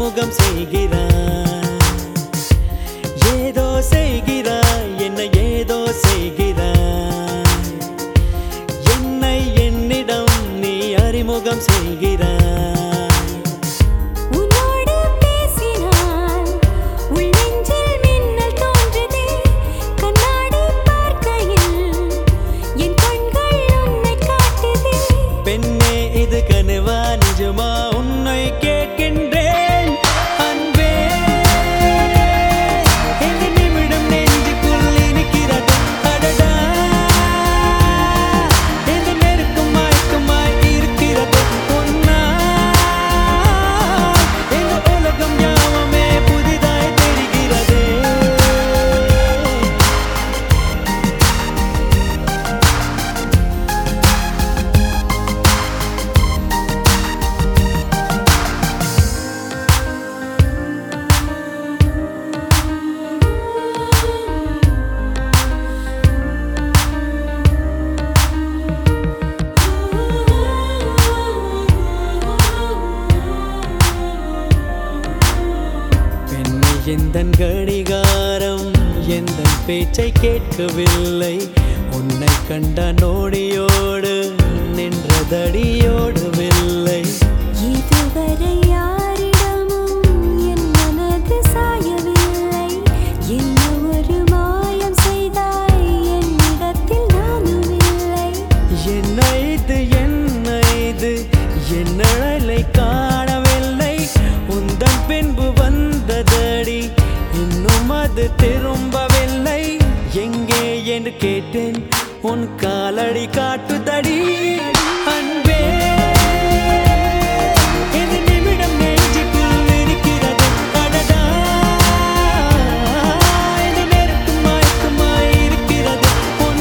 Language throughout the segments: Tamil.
அறிமுகம் செய்கிறாய். ஏதோ செய்கிறாய், என்ன ஏதோ செய்கிறாய். என்னை என்னிடம் நீ அறிமுகம் செய்கிறாய். பெண்ணே இது கனவா நிஜமா உன்னை கேட்கின்றேன் அன்பே. இந்த நிமிடம் நெஞ்சுக்குள் இனிக்கிறது அடடா. இந்த நெருக்கம் மயக்கமாய் இருக்கிறது உன்னால். இந்த உலகம் யாவுமே புதிதாய் தெரிகிறது. எந்தன் கடிகாரம் எந்தன் பேச்சை கேட்கவில்லை. உன்னை கண்ட நோடியோடு நின்றதடியோடவில்லை. இதுவரை யாரிடமும் என் மனது சாயவில்லை. என்ன ஒரு மாயம் செய்தாய் என்னிடத்தில் நானும் இல்லை. என்ன இது என் நிழலை காணவில்லை. உந்தன் பின்பு வந்ததடி இன்னும் அது திரும்பவில்லை. எங்கே என்று கேட்டேன் உன் காலடி காட்டுதடி அன்பே. இந்த நிமிடம் நெஞ்சுக்குள் இருக்கிறது அடடா. இந்த நெருக்கம் மயக்கமாய் இருக்கிறது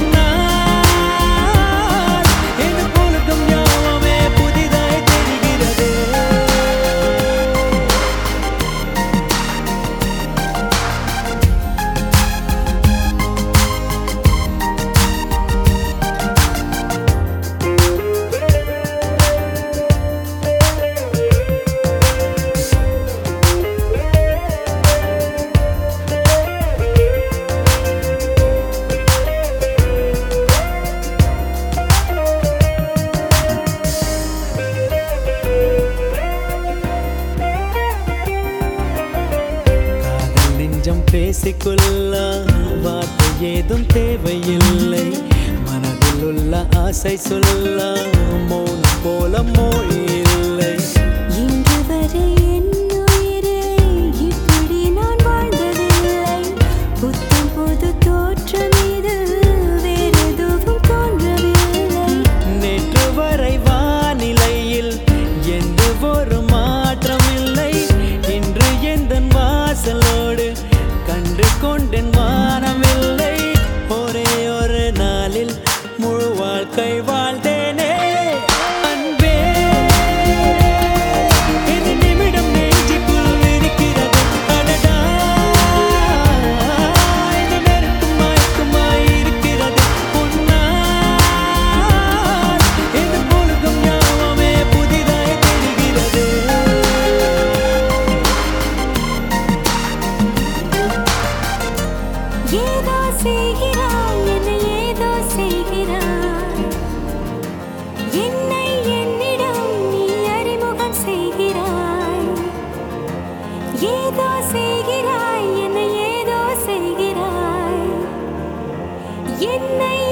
உன்னால். இந்த உலகம் யாவுமே புதிதாய் தெரிகிறது. பேசிக்கொள்ள வார்த்தை ஏதும் தேவையில்லை. மனதில் உள்ள ஆசை சொல்ல மௌனம் போல மொழி இல்லை. இன்று வரை என் உயிரே இப்படி நான் வாழ்ந்ததில்லை. புத்தம் புது தோற்றம் இது வேறெதுவும் தோன்றவில்லை. நேற்று வரை வானிலையில் எந்த ஒரு மாற்றம் இல்லை. இன்று எந்தன் வாசலோடு கண்டு கொண்டேன் வானமில்லை. ஒரே ஒரு நாளில் முழு வாழ்க்கை வாழ்ந்தேனே அன்பே. இந்த நிமிடம் நெஞ்சுக்குள் இருக்கிறது அடடா. இந்த நெருக்கம் மயக்கமாய் இருக்கிறது உன்னால். இந்த உலகம் யாவுமே புதிதாய் தெரிகிறது. ஏதோ செய்கிறாய், என்னை ஏதோ செய்கிறாய். என்னை என்னிடம் நீ அறிமுகம் செய்கிறாய். ஏதோ செய்கிறாய், என்னை ஏதோ செய்கிறாய். என்னை